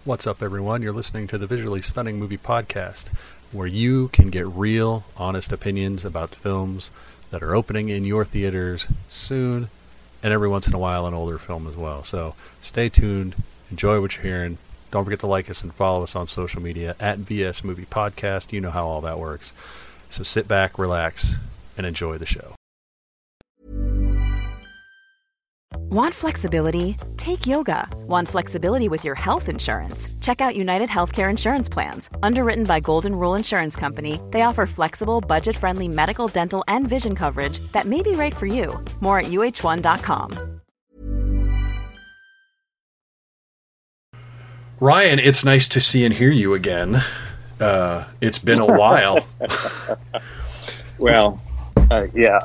What's up, everyone? You're listening to the Visually Stunning Movie Podcast, where you can get real, honest opinions about films that are opening in your theaters soon, and every once in a while an older film as well. So stay tuned, enjoy what you're hearing. Don't forget to like us and follow us on social media at VS Movie Podcast. You know how all that works. So sit back, relax, and enjoy the show. Want flexibility? Take yoga. Want flexibility with your health insurance? Check out United Healthcare Insurance Plans. Underwritten by Golden Rule Insurance Company, they offer flexible, budget-friendly medical, dental, and vision coverage that may be right for you. More at UH1.com. Ryan, it's nice to see and hear you again. It's been a while. Well, yeah,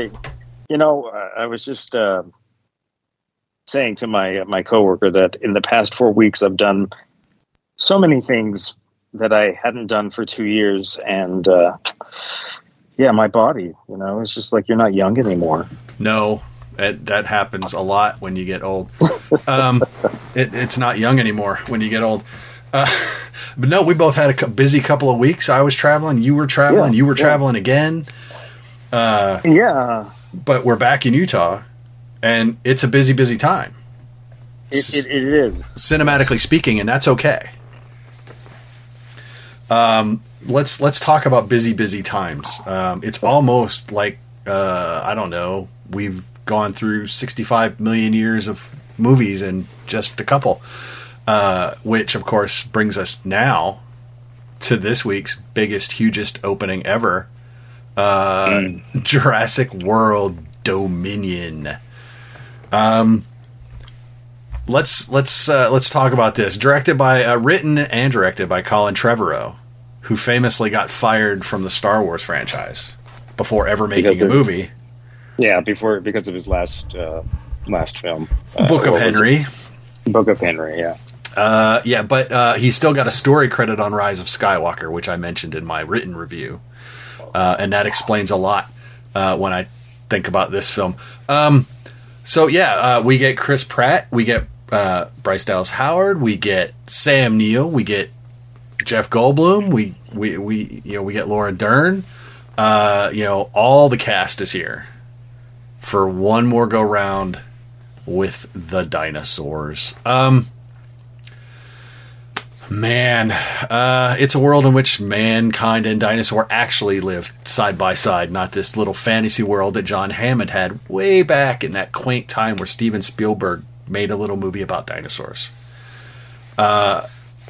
I was just saying to my coworker that in the past 4 weeks I've done so many things that I hadn't done for 2 years, and my body, it's just like you're not young anymore. No, that happens a lot when you get old. It's not young anymore when you get old. But no, we both had a busy couple of weeks. I was traveling, you were traveling, you were traveling again. But we're back in Utah, and it's a busy, busy time. It is. Cinematically speaking, and that's okay. Let's talk about busy, busy times. It's almost like, I don't know, we've gone through 65 million years of movies in just a couple, which, of course, brings us now to this week's biggest, hugest opening ever, Jurassic World Dominion. Let's talk about this. Written and directed by Colin Trevorrow, who famously got fired from the Star Wars franchise before ever making a movie. Yeah, because of his last film, Book of Henry. Book of Henry, yeah. But he still got a story credit on Rise of Skywalker, which I mentioned in my written review, and that explains a lot when I think about this film. We get Chris Pratt, we get Bryce Dallas Howard, we get Sam Neill, we get Jeff Goldblum, we get Laura Dern. All the cast is here for one more go round with the dinosaurs. It's a world in which mankind and dinosaur actually live side by side, not this little fantasy world that John Hammond had way back in that quaint time where Steven Spielberg made a little movie about dinosaurs. I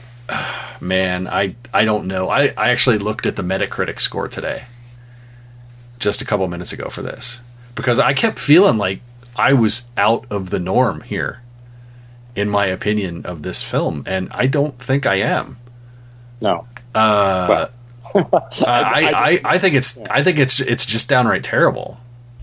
don't know. I actually looked at the Metacritic score today, just a couple minutes ago for this, because I kept feeling like I was out of the norm here, in my opinion of this film, and I don't think I am. No. I think it's just downright terrible.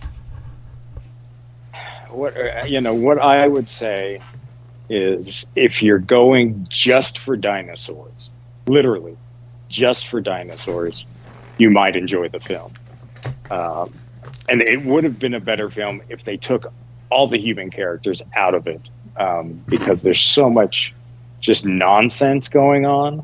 What I would say is, if you're going just for dinosaurs, literally just for dinosaurs, you might enjoy the film. And it would have been a better film if they took all the human characters out of it. Because there's so much just nonsense going on.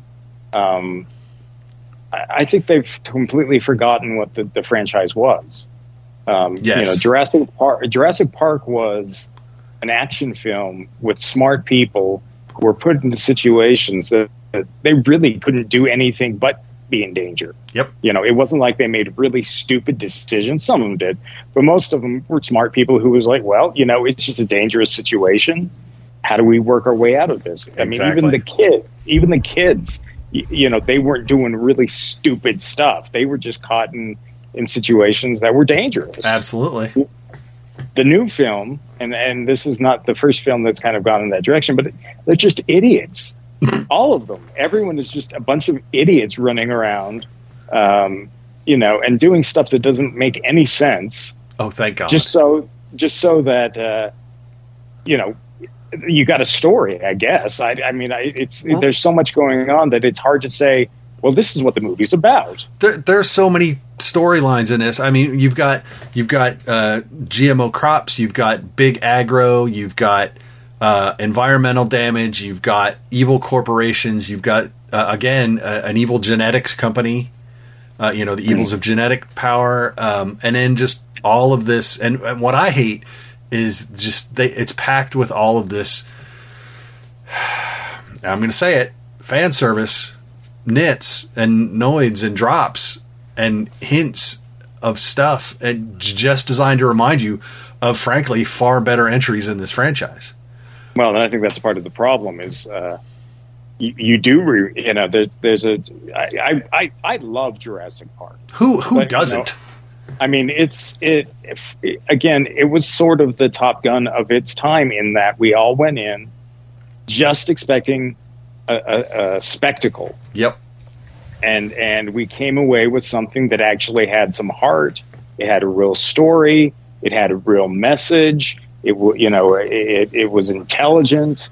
I think they've completely forgotten what the franchise was. Yes. Jurassic Park was an action film with smart people who were put into situations that they really couldn't do anything but be in danger. Yep. It wasn't like they made really stupid decisions. Some of them did, but most of them were smart people who was like, well, it's just a dangerous situation. How do we work our way out of this? I mean, even the kids, they weren't doing really stupid stuff. They were just caught in situations that were dangerous. Absolutely. The new film, and this is not the first film that's kind of gone in that direction, but they're just idiots. All of them. Everyone is just a bunch of idiots running around, and doing stuff that doesn't make any sense. Oh, thank God. Just so that, you got a story, I guess. There's so much going on that it's hard to say, well, this is what the movie's about. There's so many storylines in this. I mean, you've got GMO crops, you've got big agro, you've got environmental damage. You've got evil corporations. You've got, again, an evil genetics company, the evils of genetic power. And then just all of this. And what I hate is just it's packed with all of this. I'm going to say it, fan service, nits and noids and drops and hints of stuff and just designed to remind you of, frankly, far better entries in this franchise. Well, and I think that's part of the problem is you do there's a I love Jurassic Park. Who doesn't? I mean, it was sort of the Top Gun of its time in that we all went in just expecting a spectacle. Yep. And we came away with something that actually had some heart. It had a real story. It had a real message. It was intelligent.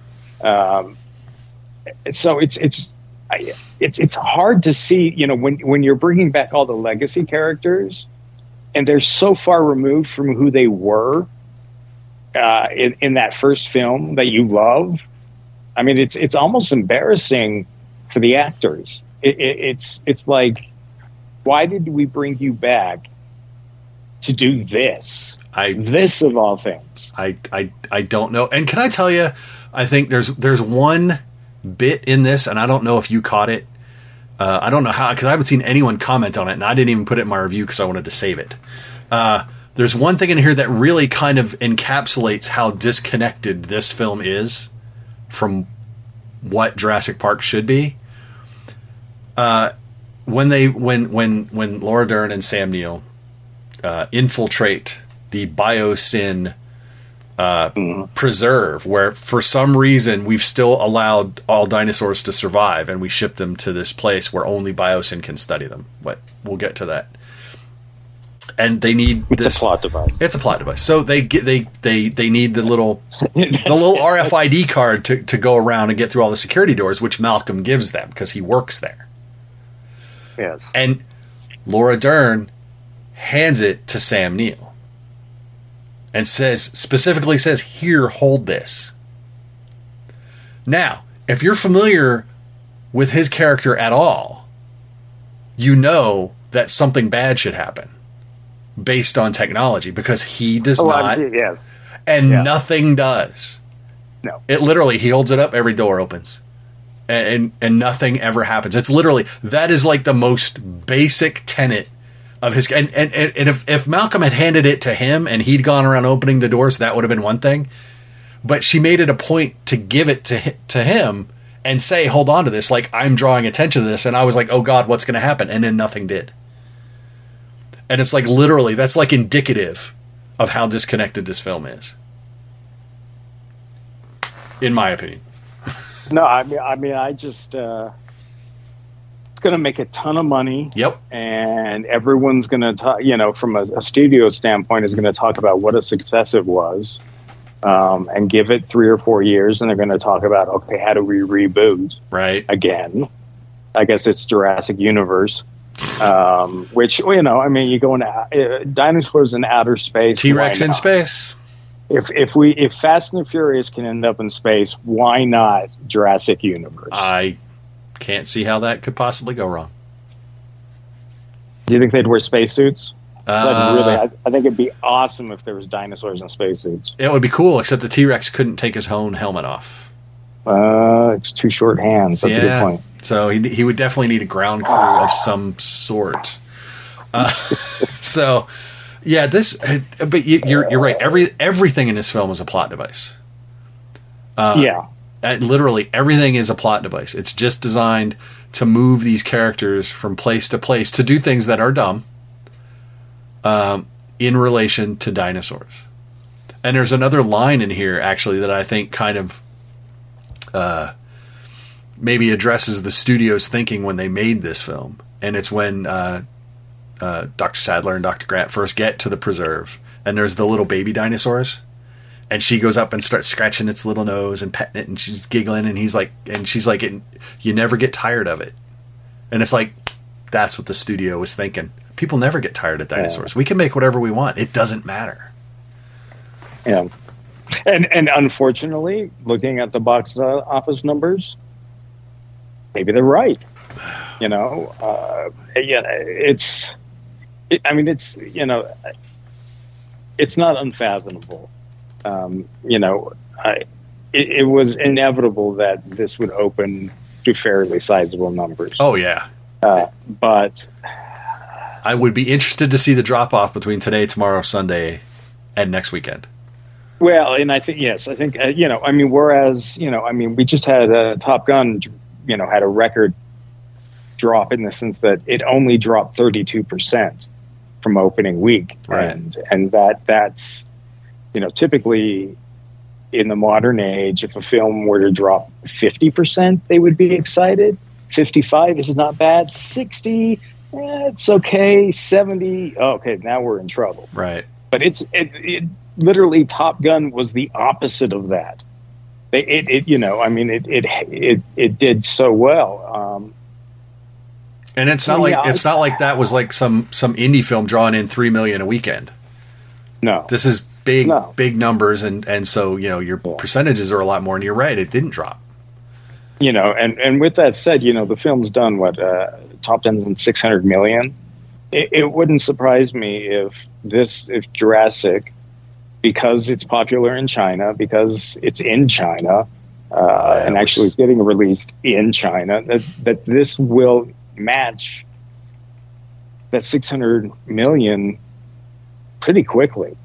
So it's hard to see, when you're bringing back all the legacy characters and they're so far removed from who they were in that first film that you love. I mean, it's almost embarrassing for the actors. It's like, why did we bring you back to do this? This of all things. I don't know. And can I tell you, I think there's one bit in this, and I don't know if you caught it. I don't know how, because I haven't seen anyone comment on it, and I didn't even put it in my review because I wanted to save it. There's one thing in here that really kind of encapsulates how disconnected this film is from what Jurassic Park should be. When Laura Dern and Sam Neill infiltrate the Biosyn preserve, where for some reason we've still allowed all dinosaurs to survive, and we ship them to this place where only Biosyn can study them. But we'll get to that. And they need It's a plot device. It's a plot device. So they need the little RFID card to go around and get through all the security doors, which Malcolm gives them because he works there. Yes. And Laura Dern hands it to Sam Neill and specifically says, "Here, hold this." Now, if you're familiar with his character at all, you know that something bad should happen based on technology, because he does not. Yes. And nothing does. No. It literally, he holds it up, every door opens. And nothing ever happens. It's literally, that is like the most basic tenet of his. And if Malcolm had handed it to him and he'd gone around opening the doors, that would have been one thing. But she made it a point to give it to him and say, "Hold on to this." Like, I'm drawing attention to this. And I was like, "Oh God, what's going to happen?" And then nothing did. And it's like, literally, that's like indicative of how disconnected this film is, in my opinion. No, I mean, I just it's going to make a ton of money. Yep. And everyone's going to talk, from a studio standpoint, is going to talk about what a success it was, and give it 3 or 4 years, and they're going to talk about, okay, how do we reboot? Right. Again, I guess it's Jurassic Universe. Which, you go into dinosaurs in outer space. T-Rex in space. If Fast and the Furious can end up in space, why not Jurassic Universe? I can't see how that could possibly go wrong. Do you think they'd wear spacesuits? I think it'd be awesome if there was dinosaurs in spacesuits. It would be cool, except the T-Rex couldn't take his own helmet off. It's too short hands. That's a good point. So he would definitely need a ground crew of some sort. So, yeah, but you're right. Everything in this film is a plot device. Literally everything is a plot device. It's just designed to move these characters from place to place to do things that are dumb, in relation to dinosaurs. And there's another line in here, actually, that I think kind of maybe addresses the studio's thinking when they made this film. And it's when Dr. Sadler and Dr. Grant first get to the preserve, and there's the little baby dinosaurs, and she goes up and starts scratching its little nose and petting it, and she's giggling, and she's like, "You never get tired of it." And it's like, that's what the studio was thinking. People never get tired of dinosaurs. We can make whatever we want. It doesn't matter. Yeah. And unfortunately, looking at the box office numbers, maybe they're right. You know, it's not unfathomable. It was inevitable that this would open to fairly sizable numbers. Oh yeah. But I would be interested to see the drop off between today, tomorrow, Sunday, and next weekend. Well, and I think whereas we just had Top Gun, had a record drop in the sense that it only dropped 32% from opening week, right. and that's typically in the modern age, if a film were to drop 50%, they would be excited. 55 is not bad. 60, it's okay. 70, okay, now we're in trouble. Right. But it literally, Top Gun was the opposite of that. It did so well. And it's not like that was like some indie film drawing in $3 million a weekend. No, this is big numbers, and so your percentages are a lot more. And you're right, it didn't drop. And with that said, the film's done top 10's in 600 million. It wouldn't surprise me if Jurassic, because it's popular in China, because it's in China, and actually is getting released in China, that this will match that 600 million pretty quickly.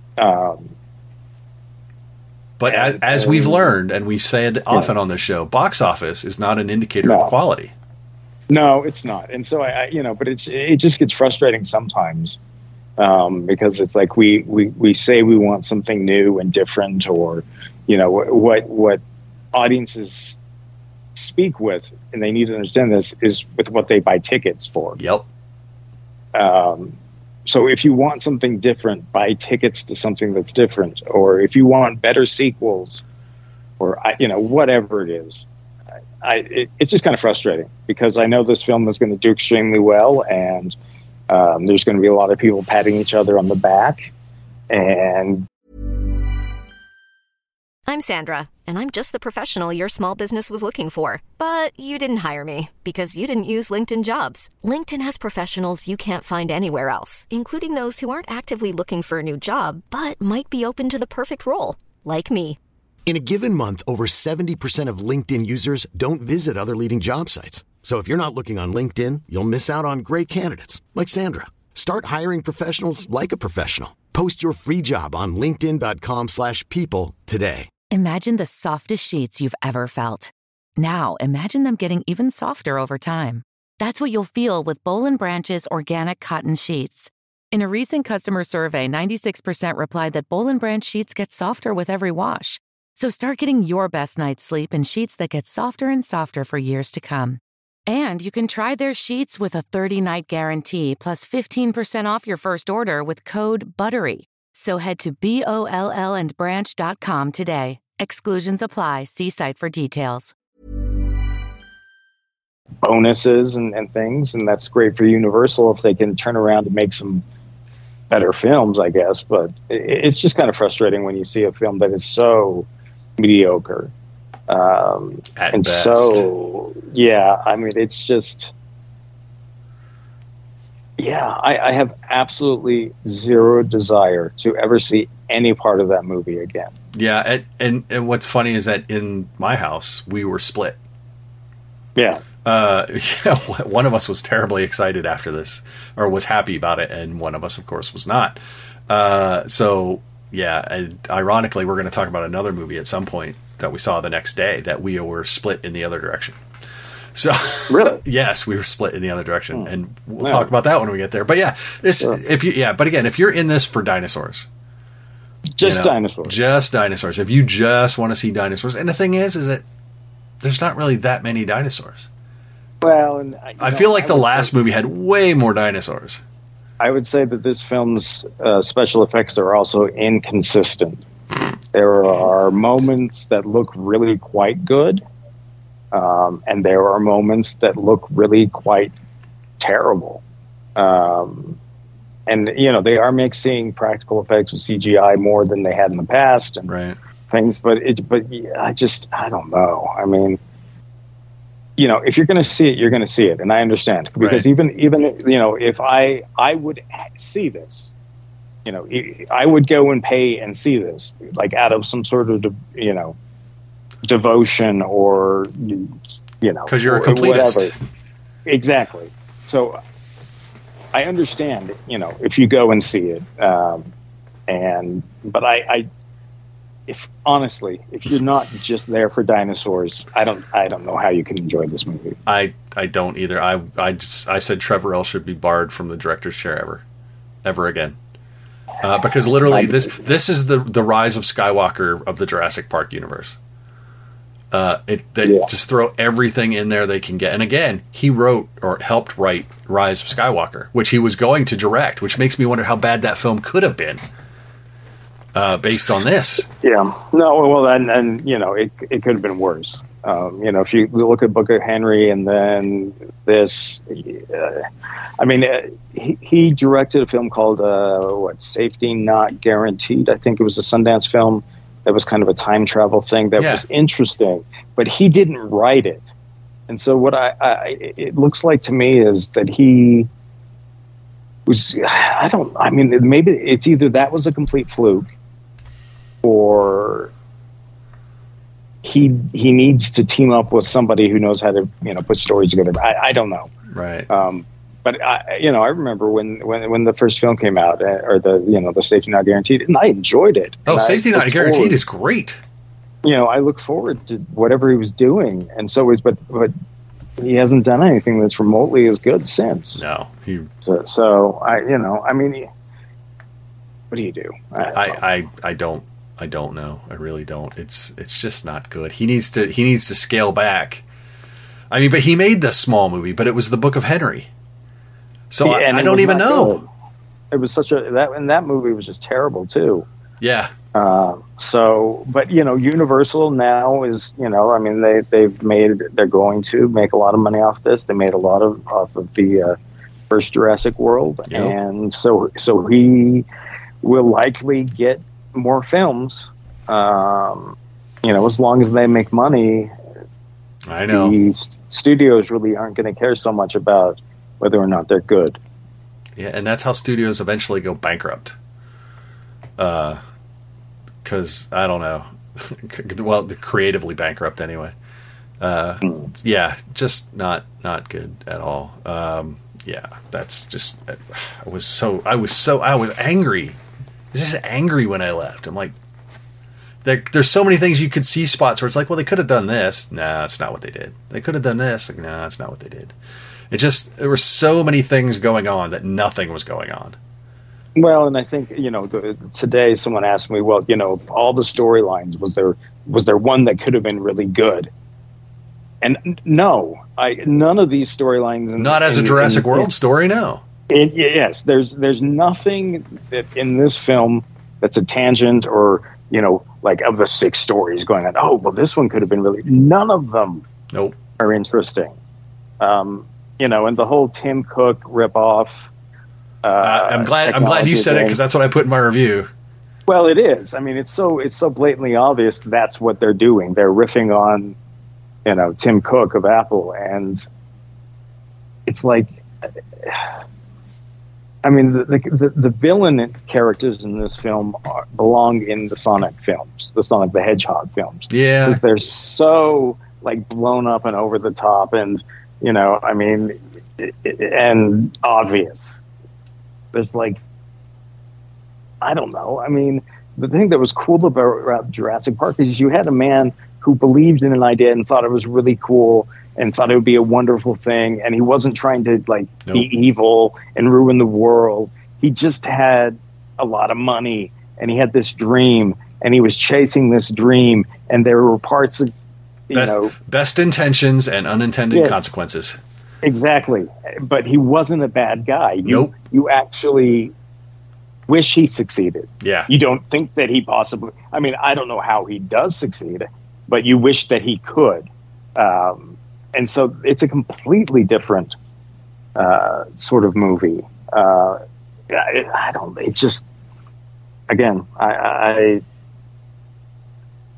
But as we've learned, and we've said often on this show, box office is not an indicator of quality. No, it's not. And so but it just gets frustrating sometimes, because it's like we say we want something new and different, or what audiences speak with, and they need to understand this, is with what they buy tickets for. Yep. So if you want something different, buy tickets to something that's different. Or if you want better sequels, or whatever it is, it's just kind of frustrating, because I know this film is going to do extremely well, and there's going to be a lot of people patting each other on the back. And I'm Sandra, and I'm just the professional your small business was looking for. But you didn't hire me because you didn't use LinkedIn Jobs. LinkedIn has professionals you can't find anywhere else, including those who aren't actively looking for a new job, but might be open to the perfect role, like me. In a given month, over 70% of LinkedIn users don't visit other leading job sites. So if you're not looking on LinkedIn, you'll miss out on great candidates like Sandra. Start hiring professionals like a professional. Post your free job on linkedin.com/people today. Imagine the softest sheets you've ever felt. Now, imagine them getting even softer over time. That's what you'll feel with Boll & Branch's organic cotton sheets. In a recent customer survey, 96% replied that Boll & Branch sheets get softer with every wash. So start getting your best night's sleep in sheets that get softer and softer for years to come. And you can try their sheets with a 30-night guarantee plus 15% off your first order with code BUTTERY. So head to BOLLandbranch.com today. Exclusions apply. See site for details. Bonuses and things, and that's great for Universal if they can turn around and make some better films, I guess. But it's just kind of frustrating when you see a film that is so mediocre. At and best. So, yeah, I mean, it's just... Yeah, I have absolutely zero desire to ever see any part of that movie again. Yeah, and what's funny is that in my house, we were split. Yeah. One of us was terribly excited after this, or was happy about it, and one of us, of course, was not. So, yeah, and ironically, we're going to talk about another movie at some point that we saw the next day that we were split in the other direction. So really, yes, we were split in the other direction, and we'll talk about that when we get there. But yeah, but again, if you're in this for dinosaurs, dinosaurs. If you just want to see dinosaurs, and the thing is that there's not really that many dinosaurs. Well, and I feel like the last movie had way more dinosaurs. I would say that this film's special effects are also inconsistent. There are moments that look really quite good. And there are moments that look really quite terrible. And, they are mixing practical effects with CGI more than they had in the past. And, right. things, but I don't know. I mean, you know, if you're going to see it, you're going to see it, and I understand, because even you know, if I would see this, you know, I would go and pay and see this, like out of some sort of you know, devotion, or you know, because you're a completist. Whatever. Exactly. So I understand, you know, if you go and see it, but if honestly, if you're not just there for dinosaurs, I don't know how you can enjoy this movie. I don't either. I said Trevor L should be barred from the director's chair ever again, because literally this is the rise of Skywalker of the Jurassic Park universe. Just throw everything in there they can get. And again, he wrote or helped write Rise of Skywalker, which he was going to direct, which makes me wonder how bad that film could have been based on this. Yeah. No, well, and you know, it could have been worse. You know, if you look at Book of Henry and then this, I mean, he directed a film called, Safety Not Guaranteed. I think it was a Sundance film. That was kind of a time travel thing that was interesting, but he didn't write it. And so what it looks like to me is that he was, maybe it's either that was a complete fluke, or he needs to team up with somebody who knows how to, you know, put stories together. I don't know. Right. But I remember when the first film came out, or the Safety Not Guaranteed, and I enjoyed it. Oh, Safety Not Guaranteed is great. You know, I look forward to whatever he was doing, and so but he hasn't done anything that's remotely as good since. No, So I mean, what do you do? I don't know. I really don't. It's just not good. He needs to scale back. I mean, but he made this small movie, but it was the Book of Henry. So I don't even know. Good. It was that movie was just terrible too. Yeah. But you know, Universal now is, you know, I mean, they're going to make a lot of money off this. They made a lot off of the first Jurassic World, yep. And so he will likely get more films. You know, as long as they make money. I know the studios really aren't going to care so much about whether or not they're good. Yeah, and that's how studios eventually go bankrupt. Because I don't know, well, creatively bankrupt anyway. Yeah, just not good at all. Yeah, that's just. I was angry. I was just angry when I left. I'm like, there's so many things you could see spots where it's like, well, they could have done this. Nah, that's not what they did. They could have done this. Like, nah, that's not what they did. There were so many things going on that nothing was going on. Well, and I think, you know, today someone asked me, well, you know, all the storylines, was there one that could have been really good? And no, none of these storylines. Not as a Jurassic World story, no. Yes, there's nothing that in this film that's a tangent, or, you know, like of the 6 stories going on. Oh, well, this one could have been really. None of them. Nope. Are interesting. You know, and the whole Tim Cook ripoff. I'm glad you said it, because that's what I put in my review. Well, it is. I mean, it's so blatantly obvious that's what they're doing. They're riffing on, you know, Tim Cook of Apple, and it's like, I mean, the villain characters in this film belong in the Sonic films, the Sonic the Hedgehog films. Yeah, because they're so like blown up and over the top, and you know, I mean, and obvious. There's like, I don't know. I mean, the thing that was cool about Jurassic Park is you had a man who believed in an idea and thought it was really cool and thought it would be a wonderful thing. And he wasn't trying to be evil and ruin the world. He just had a lot of money and he had this dream and he was chasing this dream. And there were parts of, best intentions and unintended consequences. Exactly. But he wasn't a bad guy. Nope. You actually wish he succeeded. Yeah. You don't think that he possibly, I mean, I don't know how he does succeed, but you wish that he could. And so it's a completely different sort of movie. It just, again,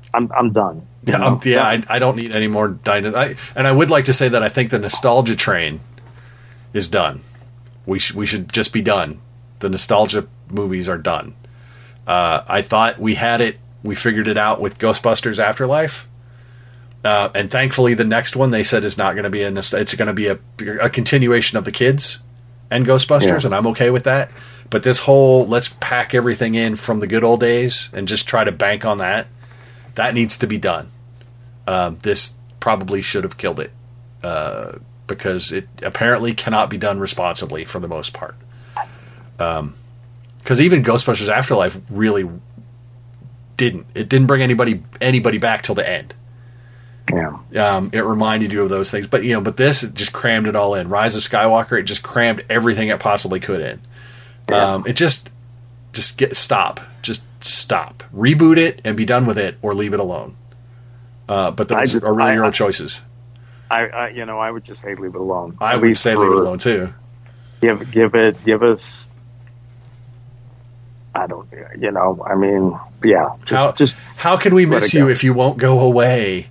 I'm done. I don't need any more dinosaurs. And I would like to say that I think the nostalgia train is done. We should just be done. The nostalgia movies are done. I thought we had it. We figured it out with Ghostbusters Afterlife. And thankfully, the next one they said is not going to be it's going to be a continuation of the kids and Ghostbusters, and I'm okay with that. But this whole let's pack everything in from the good old days and just try to bank on that needs to be done. This probably should have killed it because it apparently cannot be done responsibly for the most part. Because even Ghostbusters Afterlife really didn't. It didn't bring anybody back till the end. Yeah. It reminded you of those things, but this it just crammed it all in. Rise of Skywalker, it just crammed everything it possibly could in. It just stop, reboot it and be done with it, or leave it alone. But those are really your own choices. I would just say leave it alone. I would say leave it alone too. Give us. I don't. I mean, yeah. How can we miss you if you won't go away?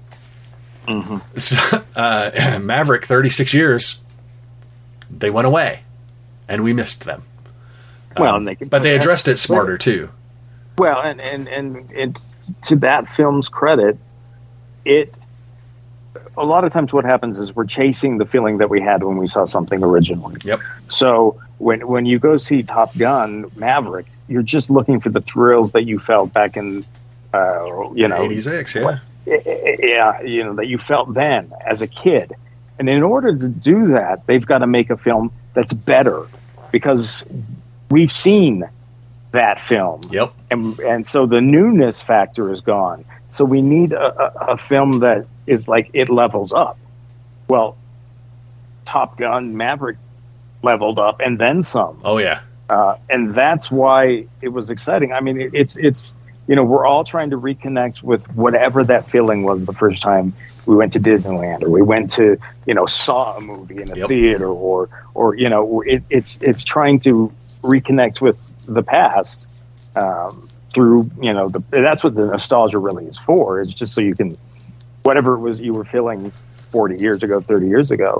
Mm-hmm. Maverick, 36 years, they went away, and we missed them. Well, but they addressed it smarter too. Well, and it's to that film's credit. A lot of times what happens is we're chasing the feeling that we had when we saw something originally. Yep. So when you go see Top Gun Maverick, you're just looking for the thrills that you felt back in 86, yeah. Yeah, that you felt then as a kid. And in order to do that, they've got to make a film that's better because we've seen that film. Yep. And so the newness factor is gone. So we need a film that is like it levels up. Well, Top Gun Maverick leveled up and then some. Oh, yeah. And that's why it was exciting. I mean, it's we're all trying to reconnect with whatever that feeling was the first time we went to Disneyland or we went to, saw a movie in a theater or it's trying to reconnect with the past through, that's what the nostalgia really is for. It's just so you can, whatever it was you were feeling 40 years ago, 30 years ago.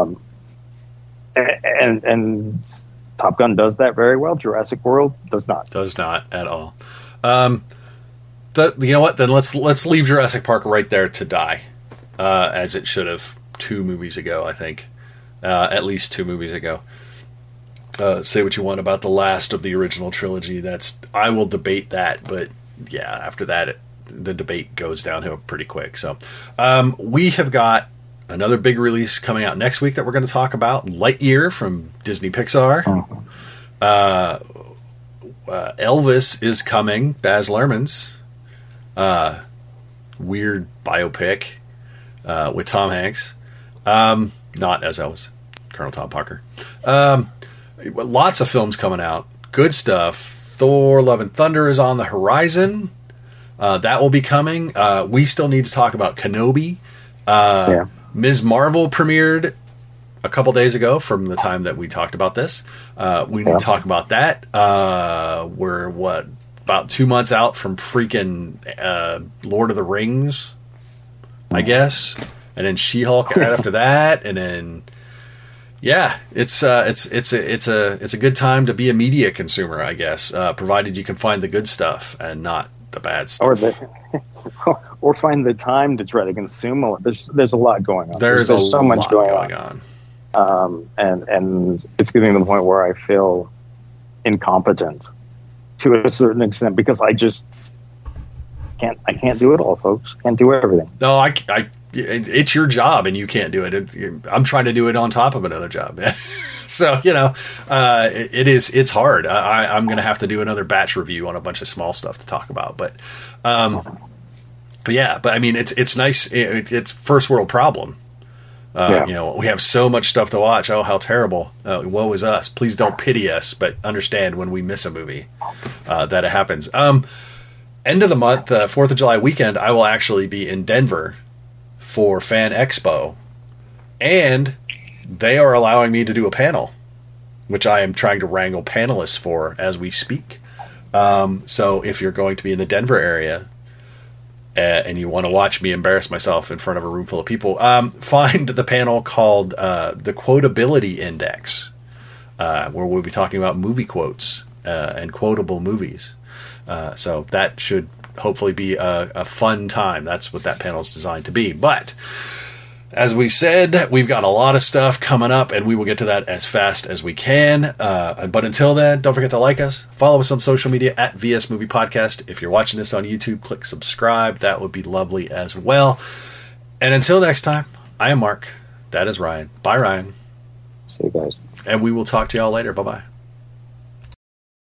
And Top Gun does that very well. Jurassic World does not. Does not at all. You know what? Then let's leave Jurassic Park right there to die, as it should have 2 movies ago. I think, at least 2 movies ago. Say what you want about the last of the original trilogy. I will debate that, but yeah, after that, the debate goes downhill pretty quick. So, we have got another big release coming out next week that we're going to talk about. Lightyear from Disney Pixar. Elvis is coming. Baz Luhrmann's weird biopic with Tom Hanks. Not as Elvis, Colonel Tom Parker. Lots of films coming out. Good stuff. Thor: Love and Thunder is on the horizon. That will be coming. We still need to talk about Kenobi. Ms. Marvel premiered a couple days ago from the time that we talked about this. We need to talk about that. We're about 2 months out from freaking Lord of the Rings, I guess, and then She-Hulk right after that, and then it's a good time to be a media consumer, I guess, provided you can find the good stuff and not the bad stuff. Or find the time to try to consume a lot. There's a lot going on. There's so much going on. And it's getting to the point where I feel incompetent to a certain extent because I just can't do it all, folks. Can't do everything. No, it's your job and you can't do it. I'm trying to do it on top of another job. So, it's hard. I'm going to have to do another batch review on a bunch of small stuff to talk about. But I mean, it's nice. It's first world problem. We have so much stuff to watch. Oh, how terrible. Woe is us. Please don't pity us, but understand when we miss a movie that it happens. End of the month, 4th of July weekend, I will actually be in Denver for Fan Expo. And they are allowing me to do a panel, which I am trying to wrangle panelists for as we speak. So if you're going to be in the Denver area, and you want to watch me embarrass myself in front of a room full of people, find the panel called the Quotability Index, where we'll be talking about movie quotes and quotable movies. So that should hopefully be a fun time. That's what that panel is designed to be. But as we said, we've got a lot of stuff coming up, and we will get to that as fast as we can. But until then, don't forget to like us. Follow us on social media at VS Movie Podcast. If you're watching this on YouTube, click subscribe. That would be lovely as well. And until next time, I am Mark. That is Ryan. Bye, Ryan. See you guys. And we will talk to y'all later. Bye-bye.